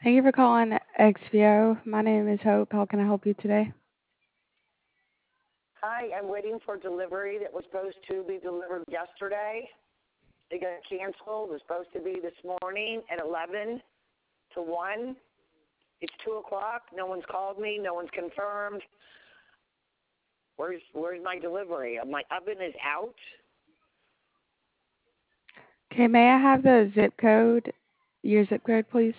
Thank you for calling XVO. My name is Hope. How can I help you today? Hi, I'm waiting for delivery that was supposed to be delivered yesterday. It got canceled. It was supposed to be this morning at 11 to 1. It's 2 o'clock. No one's called me. No one's confirmed. Where's my delivery? My oven is out. Okay, may I have the zip code? Your zip code, please.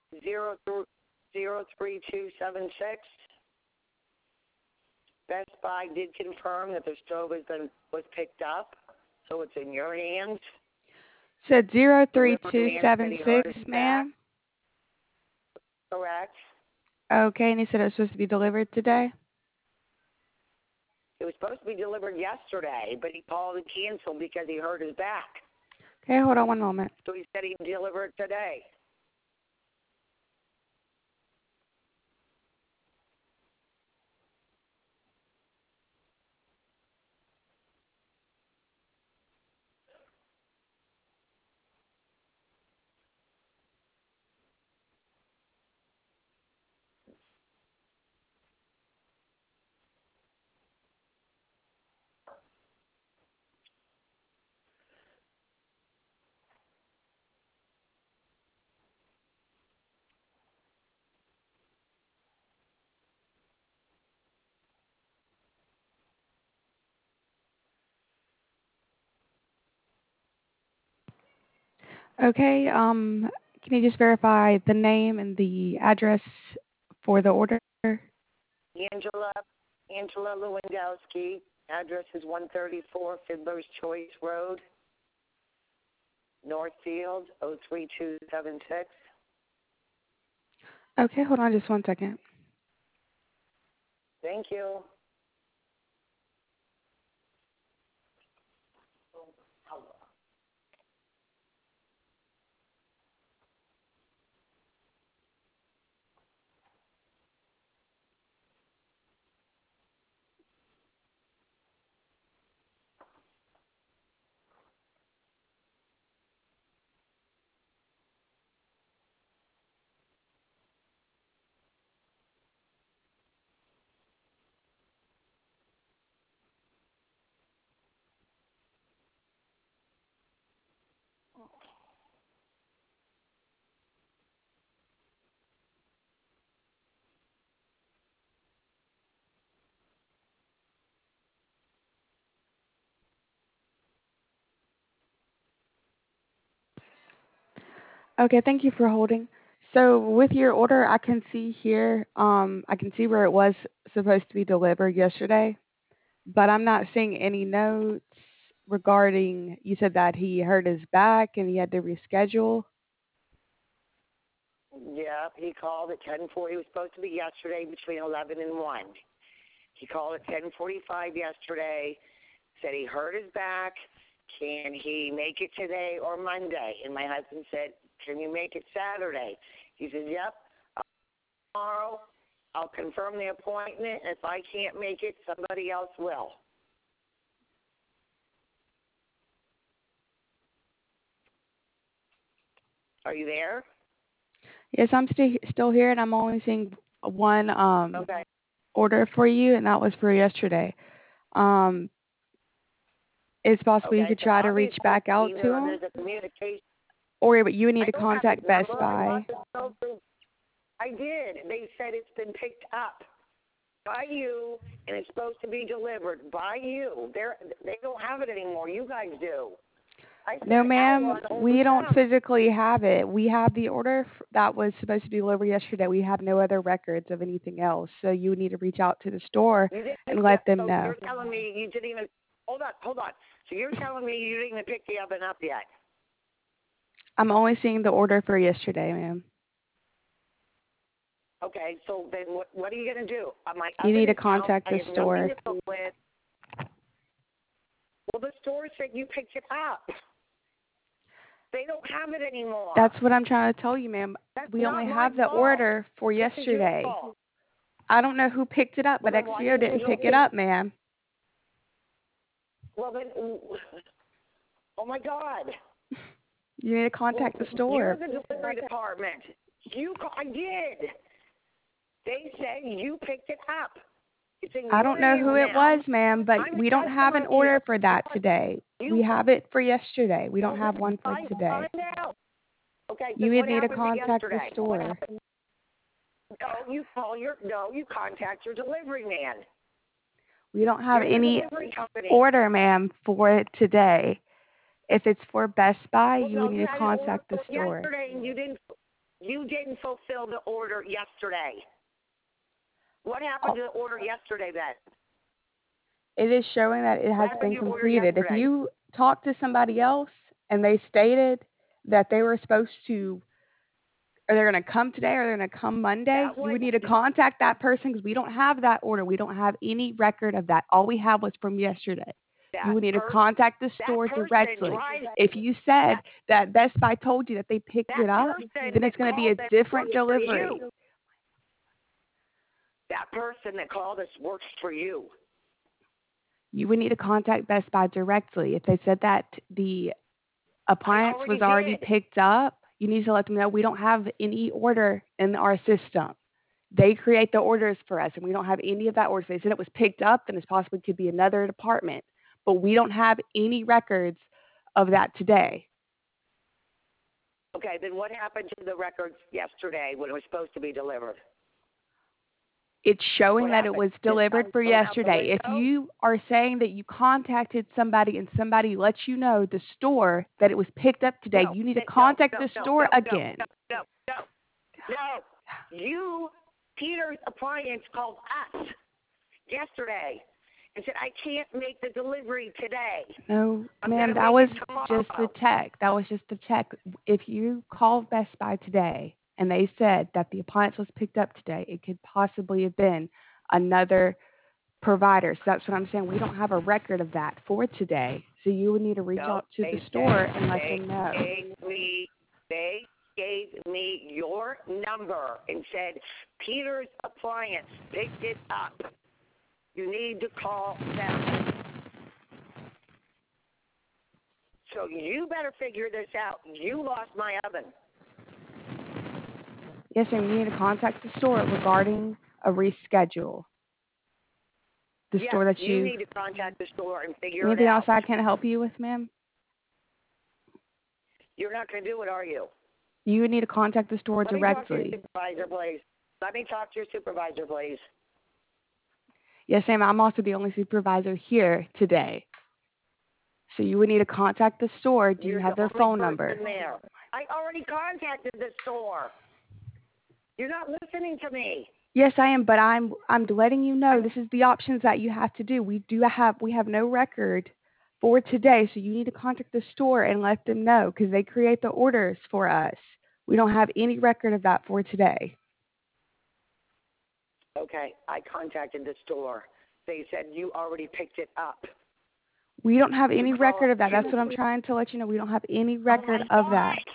03276. Best Buy did confirm that the stove was picked up, so it's in your hands. Said Delivery man said he heard 03276, it back. ma'am. Correct. Okay, and you said it was supposed to be delivered today? It was supposed to be delivered yesterday, but he called and canceled because he hurt his back. Okay, hold on one moment. So he said he'd deliver it today. Okay, can you just verify the name and the address for the order? Angela Lewandowski. Address is 134 Fiddler's Choice Road, Northfield, 03276. Okay, hold on just one second. Thank you. Okay, thank you for holding. So with your order, I can see here, I can see where it was supposed to be delivered yesterday, but I'm not seeing any notes regarding, you said that he hurt his back and he had to reschedule. Yeah, he called at 10:40. It was supposed to be yesterday between 11 and 1. He called at 10:45 yesterday, said he hurt his back. Can he make it today or Monday? And my husband said, can you make it Saturday? He said, yep, tomorrow. I'll confirm the appointment. If I can't make it, somebody else will. Are you there? Yes, I'm still here, and I'm only seeing one Okay. order for you, and that was for yesterday. Um, it's possible you Okay, could so try to reach obviously back out to either him, there's a communication. or you would need I to don't have his contact Best number. I Buy. bought the sofa. I did. They said it's been picked up by you, and it's supposed to be delivered by you. They don't have it anymore. You guys do. I No, spent ma'am, hours on we don't them. physically have it. We have the order that was supposed to be delivered yesterday. We have no other records of anything else. So you would need to reach out to the store You didn't and get, let them so know. you're telling me you didn't even, hold on. So you're telling me you didn't even pick the oven up yet? I'm only seeing the order for yesterday, ma'am. Okay, so then what are you going to do? My You oven need to is out. contact I the have nothing store. to cook with. Well, the store said you picked it up. They don't have it anymore. That's what I'm trying to tell you, ma'am. That's We only not my have the fault. order for This is your yesterday. fault. I don't know who picked it up, Well, but then why XVO didn't you didn't pick it just, up, ma'am. well then, oh my God. You need to Well, contact the you're store. the delivery department. I did. They said you picked it up. It's in I your don't know hands who it now. was, ma'am, but I'm we a don't have an customer here. order for that today. We have it for yesterday. We don't have one for today. Find out. Okay, You then would what need to happened contact the yesterday? What store. happened? You contact your delivery man. We don't have You're the any delivery company. order, ma'am, for today. If it's for Best Buy, Well, you no, would need you to had an order contact the for store. yesterday, and you didn't fulfill the order yesterday. What happened to the order yesterday then? It is showing that it has What been happened to your order completed. If yesterday? you talk to somebody else and they stated that they were supposed to, or they're going to come today or they're going to come Monday, you would need to contact that person because we don't have that order. We don't have any record of that. All we have was from yesterday. You would need to contact the store directly. If you said that Best Buy told you that they picked it up, then it's going to be a different delivery. That person that called us works for you. You would need to contact Best Buy directly. If they said that the appliance was already picked up, you need to let them know we don't have any order in our system. They create the orders for us, and we don't have any of that order. If they said it was picked up, then it possibly could be another department. But we don't have any records of that today. Okay, then what happened to the records yesterday when it was supposed to be delivered? It's showing that it was delivered for yesterday. If you are saying that you contacted somebody and somebody lets you know, the store, that it was picked up today, you need to contact the store again. No. You, Peter's Appliance, called us yesterday and said, I can't make the delivery today. No, ma'am, that was just the check. That was just the check. If you called Best Buy today and they said that the appliance was picked up today, it could possibly have been another provider. So that's what I'm saying. We don't have a record of that for today. So you would need to reach out to the store and let them know. They gave me your number and said, Peter's Appliance picked it up. You need to call them. So you better figure this out. You lost my oven. Yes, ma'am. You need to contact the store regarding a reschedule. The store that you need to contact the store and figure it out. Anything else I can help you with, ma'am? You're not going to do it, are you? You would need to contact the store directly. Let me talk to your supervisor, please. Yes, ma'am. I'm also the only supervisor here today. So you would need to contact the store. Do you have their phone number? There. I already contacted the store. You're not listening to me. Yes, I am, but I'm letting you know this is the options that you have to do. We have no record for today, so you need to contact the store and let them know because they create the orders for us. We don't have any record of that for today. Okay, I contacted the store. They said you already picked it up. We don't have any record of that. That's what I'm trying to let you know. We don't have any record of that.